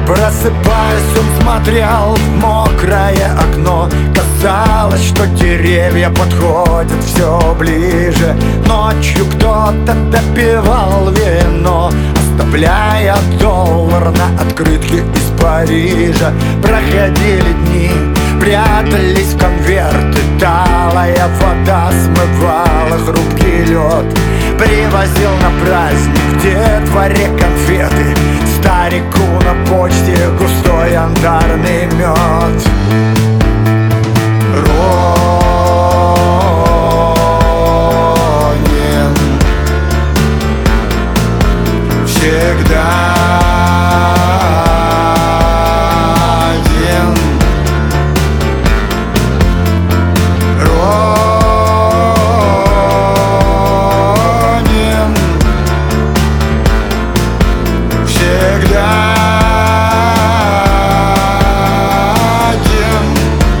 Просыпаясь, он смотрел в мокрое окно. Казалось, что деревья подходят все ближе. Ночью кто-то допивал вино, оставляя $1 на открытке из Парижа. Проходили дни, прятались в конверты. Талая вода смывала хрупкий лед. Привозил на праздник детворе конфеты, старику на почте густой янтарный мед. Ронин всегда один. Ронин всегда один.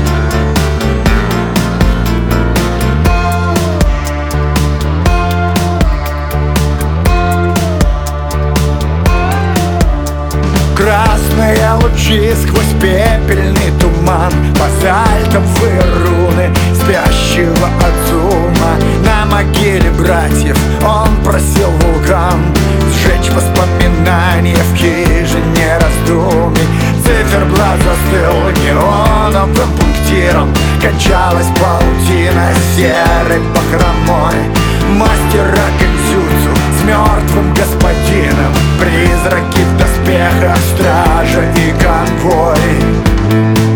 Красные лучи сквозь пепельный туман, базальтовые руны спящего Адзума. На могиле братьев он просил вулкан сжечь воспоминания в хижине раздумий. Циферблат застыл неоновым пунктиром, качалась паутина серой бахромой. Мастера кэндзюцу с мертвым господином, призраки в доспехах, стража и конвой.